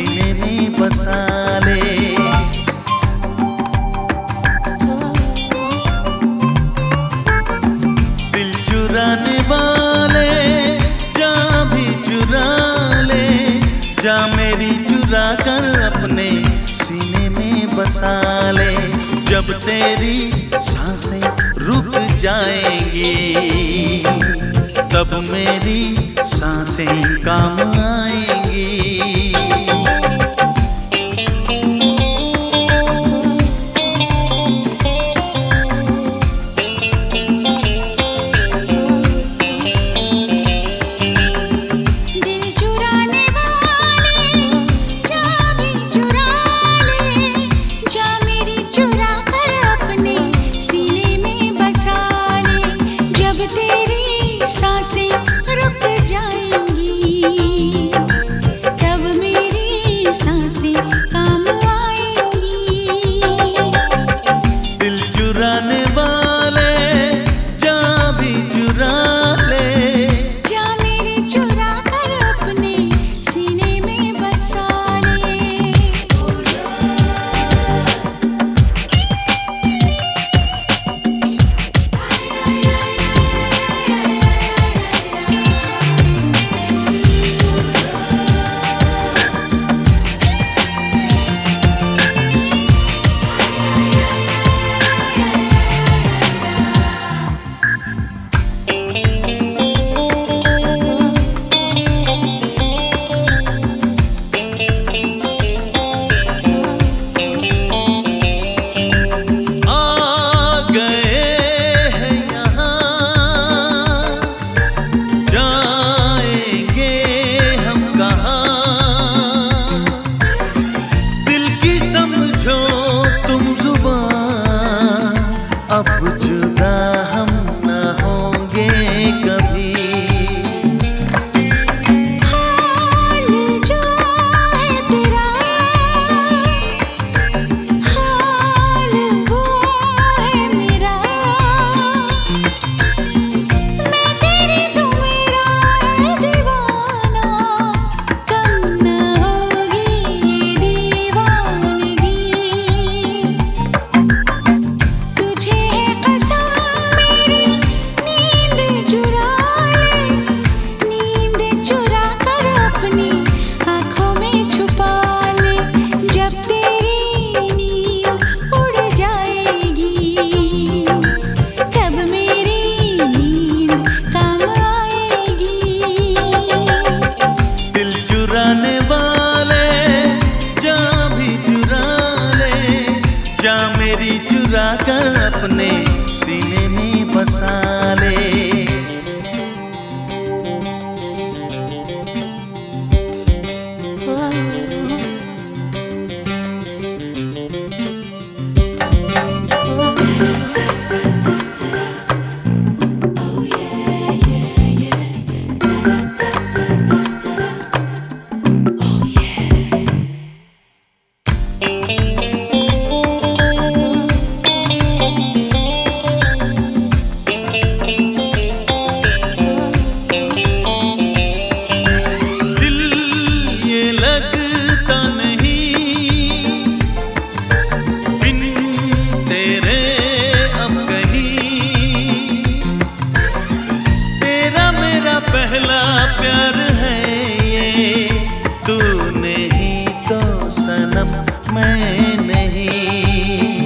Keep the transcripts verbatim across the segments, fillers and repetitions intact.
सीने में बसा ले। दिल चुराने वाले जा भी चुरा ले, जा मेरी चुरा कर अपने सीने में बसा ले। जब तेरी सांसें रुक जाएंगी तब मेरी सांसें काम आएंगी। अब जुदा हम न होंगे कभी। हाल जो है तेरा, हाल वो है मेरा। मैं तेरी तू मेरा दीवाना, कम न होगी ये दीवानगी। जा मेरी चुरा कर अपने सीने में बसा ले। पहला प्यार है ये, तू नहीं तो सनम मैं नहीं।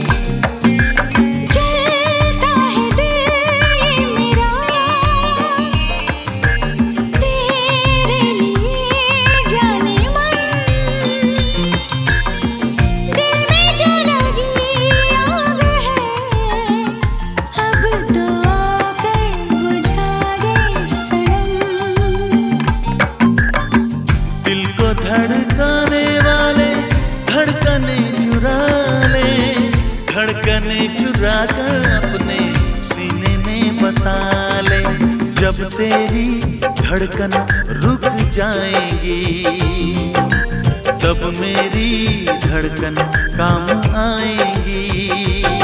जलता है दिल मेरा तेरे लिए जाने मन। दिल में जो लगी आग है, अब तो आकर बुझा दे सनम। दिल को धड़काने वाले धड़कने चुरा ले, धड़कने चुरा कर अपने सीने में बसा ले। जब तेरी धड़कन रुक जाएगी तब मेरी धड़कन काम आएगी।